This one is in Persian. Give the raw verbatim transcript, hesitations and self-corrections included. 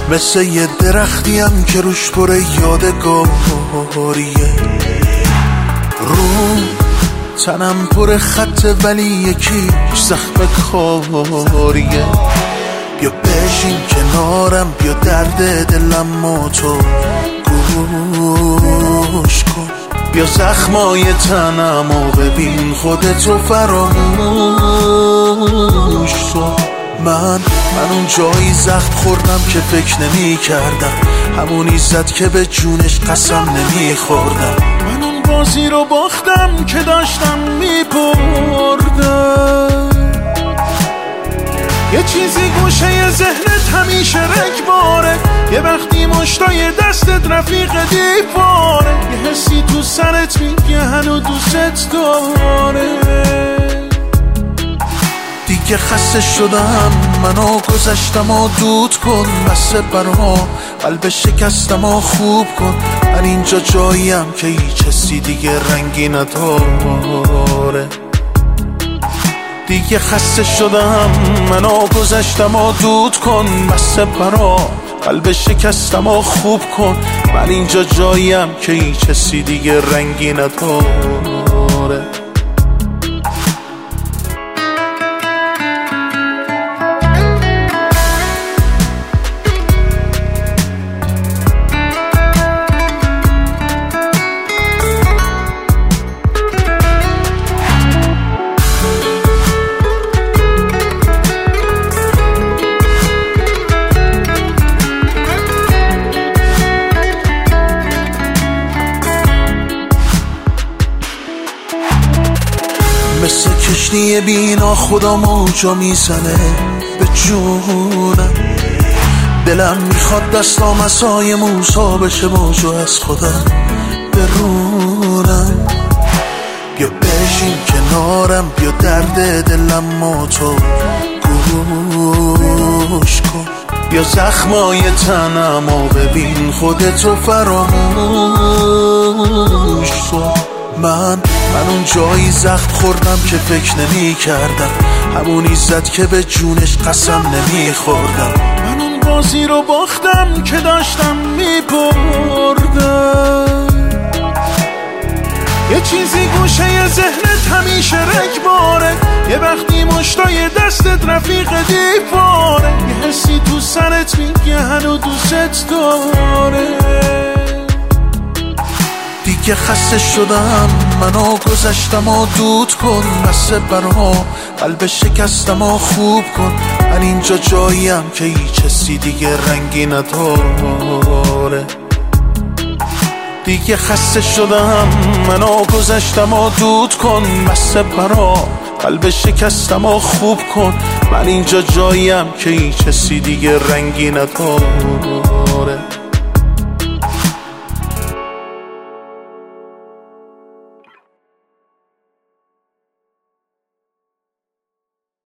مثل یه درختیم که روش پر یادگاریه، رو تنم پر خط ولی یکیش زخم کاریه. بیا بشین کنارم، بیا درد دلم و تو گوش کن، بیا زخمای تنم و ببین خودتو فراموش کن. من من اون جایی زخم خوردم که فکر نمی کردم، همونی زد که به جونش قسم نمی خوردم. من اون بازی رو باختم که داشتم می بردم. یه چیزی گوشه ذهنت همیشه رگباره، یه وقتی مشتای دستت رفیق دیواره، یه حسی تو سرت میگه هنو دوست داره. دیگه خسته شدم، منو گذشتم و دود کن، بس برها قلب شکستم و خوب کن. من اینجا جاییم که هیچ حسی دیگه رنگی نداره. دیگه خسته شدم، منو گذشتم و دود کن، بس برا قلب شکستم و خوب کن. من اینجا جاییم که هیچ حسی دیگه رنگی نداره. مثل کشتی بینا خدا موجا میزنه به جونم، دلم میخواد دستام عصای موسا بشه موجو از خودم برونم. بیا بشین کنارم، بیا درد دلم و تو گوش کن، بیا زخمای تنم و ببین خودتو فراموش کن. من من اون جایی زخم خوردم که فکر نمی کردم، همونی زد که به جونش قسم نمی خوردم. من اون بازی رو باختم که داشتم می بردم. یه چیزی گوشه ذهنت همیشه رگباره، یه وقتی مشتای دستت رفیق دیواره، یه حسی تو سرت میگه هنو دوست داره. دیگه خسته شدم، منو گذشتم و دود کن، بس برها قلب شکستم و خوب کن. من اینجا جاییم که هیچ حسی دیگه رنگی نداره. دیگه خسته شدم، منو گذشتم و دود کن، بس برها قلب شکستم و خوب کن. من اینجا جاییم که هیچ حسی دیگه رنگی نداره.